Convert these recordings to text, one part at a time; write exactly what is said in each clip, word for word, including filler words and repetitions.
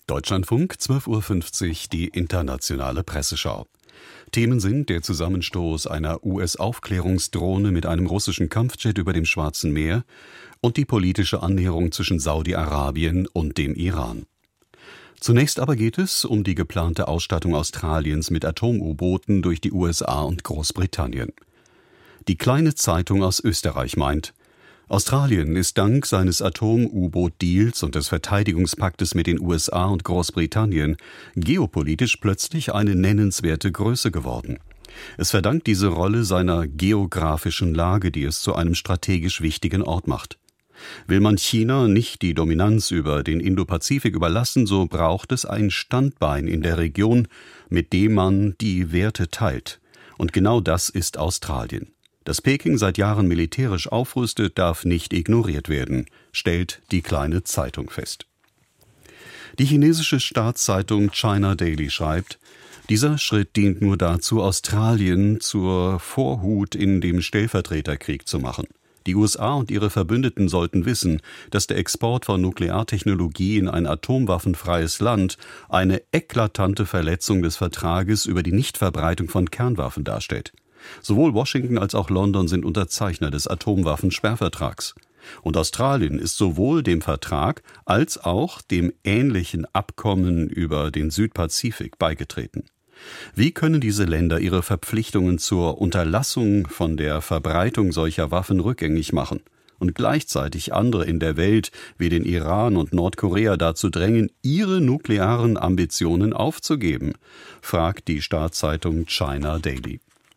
Deutschlandfunk, zwölf Uhr fünfzig, die internationale Presseschau. Themen sind der Zusammenstoß einer U S-Aufklärungsdrohne mit einem russischen Kampfjet über dem Schwarzen Meer und die politische Annäherung zwischen Saudi-Arabien und dem Iran. Zunächst aber geht es um die geplante Ausstattung Australiens mit Atom-U-Booten durch die U S A und Großbritannien. Die Kleine Zeitung aus Österreich meint, Australien ist dank seines Atom-U-Boot-Deals und des Verteidigungspaktes mit den U S A und Großbritannien geopolitisch plötzlich eine nennenswerte Größe geworden. Es verdankt diese Rolle seiner geografischen Lage, die es zu einem strategisch wichtigen Ort macht. Will man China nicht die Dominanz über den Indopazifik überlassen, so braucht es ein Standbein in der Region, mit dem man die Werte teilt. Und genau das ist Australien. Dass Peking seit Jahren militärisch aufrüstet, darf nicht ignoriert werden, stellt die Kleine Zeitung fest. Die chinesische Staatszeitung China Daily schreibt, dieser Schritt dient nur dazu, Australien zur Vorhut in dem Stellvertreterkrieg zu machen. Die U S A und ihre Verbündeten sollten wissen, dass der Export von Nukleartechnologie in ein atomwaffenfreies Land eine eklatante Verletzung des Vertrages über die Nichtverbreitung von Kernwaffen darstellt. Sowohl Washington als auch London sind Unterzeichner des Atomwaffensperrvertrags. Und Australien ist sowohl dem Vertrag als auch dem ähnlichen Abkommen über den Südpazifik beigetreten. Wie können diese Länder ihre Verpflichtungen zur Unterlassung von der Verbreitung solcher Waffen rückgängig machen und gleichzeitig andere in der Welt wie den Iran und Nordkorea dazu drängen, ihre nuklearen Ambitionen aufzugeben, fragt die Staatszeitung China Daily.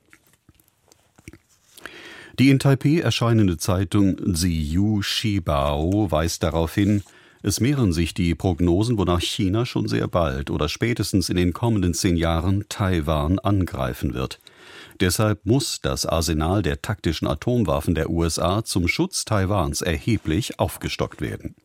Die in Taipeh erscheinende Zeitung Ziyu Shibao weist darauf hin, es mehren sich die Prognosen, wonach China schon sehr bald oder spätestens in den kommenden zehn Jahren Taiwan angreifen wird. Deshalb muss das Arsenal der taktischen Atomwaffen der U S A zum Schutz Taiwans erheblich aufgestockt werden.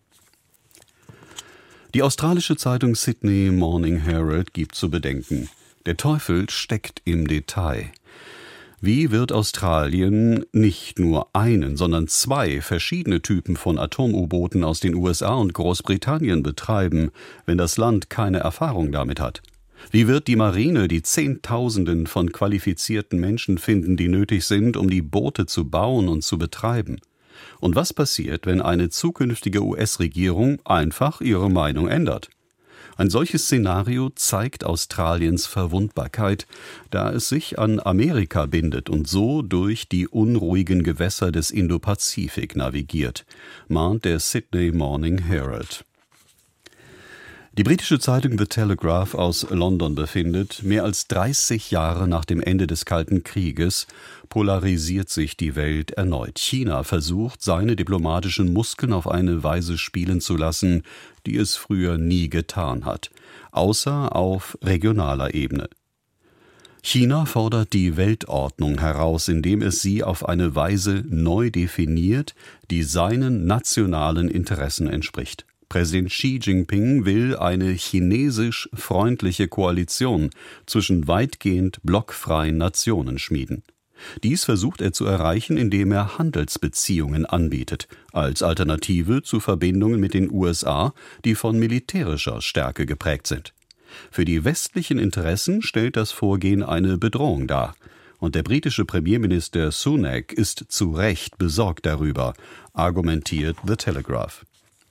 Die australische Zeitung Sydney Morning Herald gibt zu bedenken, der Teufel steckt im Detail. Wie wird Australien nicht nur einen, sondern zwei verschiedene Typen von Atom-U-Booten aus den U S A und Großbritannien betreiben, wenn das Land keine Erfahrung damit hat? Wie wird die Marine die Zehntausenden von qualifizierten Menschen finden, die nötig sind, um die Boote zu bauen und zu betreiben? Und was passiert, wenn eine zukünftige U S-Regierung einfach ihre Meinung ändert? Ein solches Szenario zeigt Australiens Verwundbarkeit, da es sich an Amerika bindet und so durch die unruhigen Gewässer des Indopazifik navigiert, mahnt der Sydney Morning Herald. Die britische Zeitung The Telegraph aus London befindet, mehr als dreißig Jahre nach dem Ende des Kalten Krieges polarisiert sich die Welt erneut. China versucht, seine diplomatischen Muskeln auf eine Weise spielen zu lassen, die es früher nie getan hat, außer auf regionaler Ebene. China fordert die Weltordnung heraus, indem es sie auf eine Weise neu definiert, die seinen nationalen Interessen entspricht. Präsident Xi Jinping will eine chinesisch-freundliche Koalition zwischen weitgehend blockfreien Nationen schmieden. Dies versucht er zu erreichen, indem er Handelsbeziehungen anbietet, als Alternative zu Verbindungen mit den U S A, die von militärischer Stärke geprägt sind. Für die westlichen Interessen stellt das Vorgehen eine Bedrohung dar. Und der britische Premierminister Sunak ist zu Recht besorgt darüber, argumentiert The Telegraph.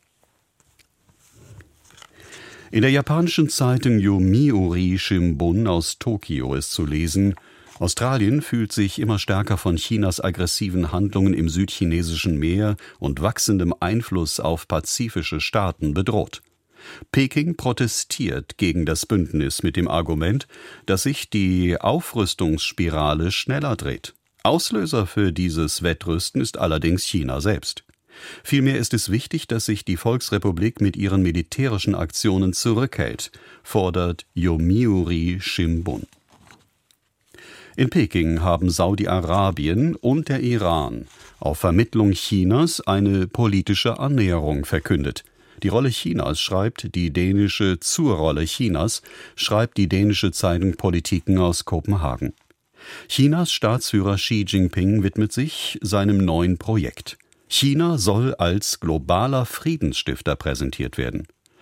In der japanischen Zeitung Yomiuri Shimbun aus Tokio ist zu lesen, Australien fühlt sich immer stärker von Chinas aggressiven Handlungen im südchinesischen Meer und wachsendem Einfluss auf pazifische Staaten bedroht. Peking protestiert gegen das Bündnis mit dem Argument, dass sich die Aufrüstungsspirale schneller dreht. Auslöser für dieses Wettrüsten ist allerdings China selbst. Vielmehr ist es wichtig, dass sich die Volksrepublik mit ihren militärischen Aktionen zurückhält, fordert Yomiuri Shimbun. In Peking haben Saudi-Arabien und der Iran auf Vermittlung Chinas eine politische Annäherung verkündet. Die Rolle Chinas schreibt die dänische zur Rolle Chinas schreibt die dänische Zeitung Politiken aus Kopenhagen. Chinas Staatsführer Xi Jinping widmet sich seinem neuen Projekt. China soll als globaler Friedensstifter präsentiert werden.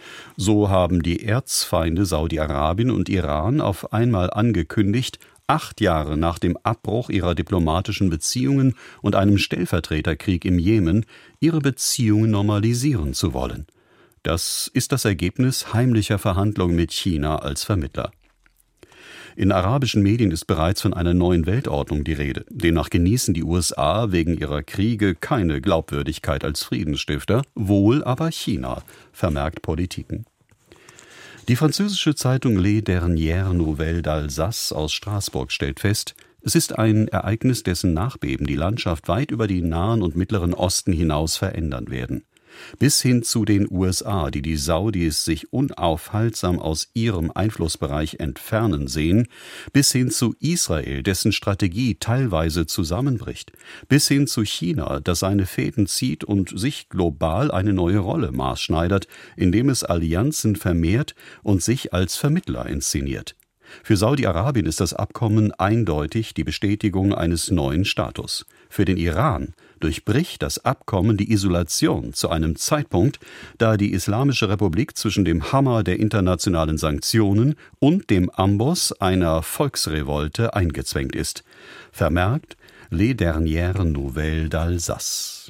So haben die Erzfeinde Saudi-Arabien und Iran auf einmal angekündigt, acht Jahre nach dem Abbruch ihrer diplomatischen Beziehungen und einem Stellvertreterkrieg im Jemen ihre Beziehungen normalisieren zu wollen. Das ist das Ergebnis heimlicher Verhandlungen mit China als Vermittler. In arabischen Medien ist bereits von einer neuen Weltordnung die Rede. Demnach genießen die U S A wegen ihrer Kriege keine Glaubwürdigkeit als Friedensstifter, wohl aber China, vermerkt Politiken. Die französische Zeitung Les Dernières Nouvelles d'Alsace aus Straßburg stellt fest, es ist ein Ereignis, dessen Nachbeben die Landschaft weit über den Nahen und Mittleren Osten hinaus verändern werden. Bis hin zu den U S A, die die Saudis sich unaufhaltsam aus ihrem Einflussbereich entfernen sehen, bis hin zu Israel, dessen Strategie teilweise zusammenbricht, bis hin zu China, das seine Fäden zieht und sich global eine neue Rolle maßschneidert, indem es Allianzen vermehrt und sich als Vermittler inszeniert. Für Saudi-Arabien ist das Abkommen eindeutig die Bestätigung eines neuen Status. Für den Iran durchbricht das Abkommen die Isolation zu einem Zeitpunkt, da die Islamische Republik zwischen dem Hammer der internationalen Sanktionen und dem Amboss einer Volksrevolte eingezwängt ist. Vermerkt Les Dernières Nouvelles d'Alsace.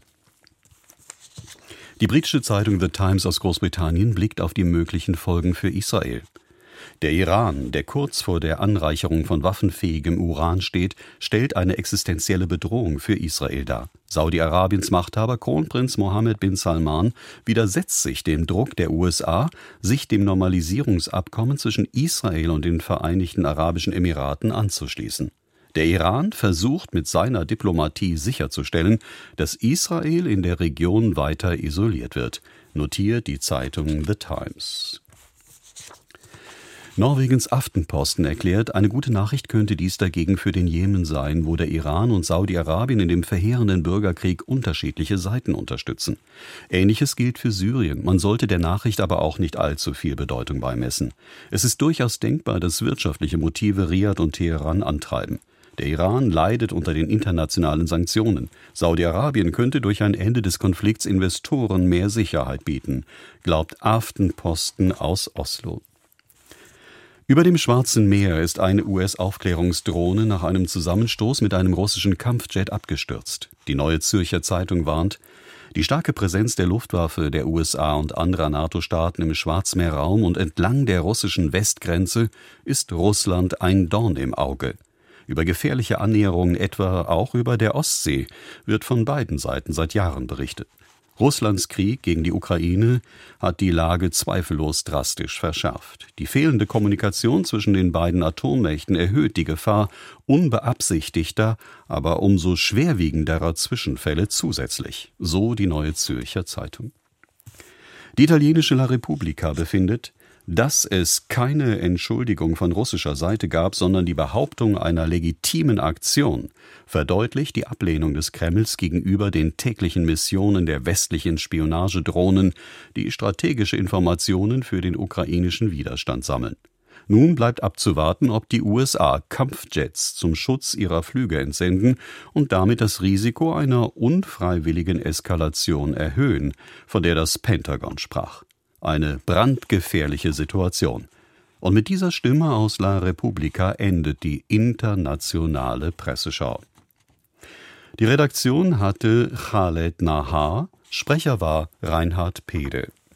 Die britische Zeitung The Times aus Großbritannien blickt auf die möglichen Folgen für Israel. Der Iran, der kurz vor der Anreicherung von waffenfähigem Uran steht, stellt eine existenzielle Bedrohung für Israel dar. Saudi-Arabiens Machthaber Kronprinz Mohammed bin Salman widersetzt sich dem Druck der U S A, sich dem Normalisierungsabkommen zwischen Israel und den Vereinigten Arabischen Emiraten anzuschließen. Der Iran versucht mit seiner Diplomatie sicherzustellen, dass Israel in der Region weiter isoliert wird, notiert die Zeitung The Times. Norwegens Aftenposten erklärt, eine gute Nachricht könnte dies dagegen für den Jemen sein, wo der Iran und Saudi-Arabien in dem verheerenden Bürgerkrieg unterschiedliche Seiten unterstützen. Ähnliches gilt für Syrien. Man sollte der Nachricht aber auch nicht allzu viel Bedeutung beimessen. Es ist durchaus denkbar, dass wirtschaftliche Motive Riad und Teheran antreiben. Der Iran leidet unter den internationalen Sanktionen. Saudi-Arabien könnte durch ein Ende des Konflikts Investoren mehr Sicherheit bieten, glaubt Aftenposten aus Oslo. Über dem Schwarzen Meer ist eine U S-Aufklärungsdrohne nach einem Zusammenstoß mit einem russischen Kampfjet abgestürzt. Die Neue Zürcher Zeitung warnt, die starke Präsenz der Luftwaffe der U S A und anderer NATO-Staaten im Schwarzmeerraum und entlang der russischen Westgrenze ist Russland ein Dorn im Auge. Über gefährliche Annäherungen etwa auch über der Ostsee wird von beiden Seiten seit Jahren berichtet. Russlands Krieg gegen die Ukraine hat die Lage zweifellos drastisch verschärft. Die fehlende Kommunikation zwischen den beiden Atommächten erhöht die Gefahr unbeabsichtigter, aber umso schwerwiegenderer Zwischenfälle zusätzlich, so die Neue Zürcher Zeitung. Die italienische La Repubblica befindet, dass es keine Entschuldigung von russischer Seite gab, sondern die Behauptung einer legitimen Aktion, verdeutlicht die Ablehnung des Kremls gegenüber den täglichen Missionen der westlichen Spionagedrohnen, die strategische Informationen für den ukrainischen Widerstand sammeln. Nun bleibt abzuwarten, ob die U S A Kampfjets zum Schutz ihrer Flüge entsenden und damit das Risiko einer unfreiwilligen Eskalation erhöhen, von der das Pentagon sprach. Eine brandgefährliche Situation. Und mit dieser Stimme aus La Repubblica endet die internationale Presseschau. Die Redaktion hatte Khaled Nahar, Sprecher war Reinhard Pede.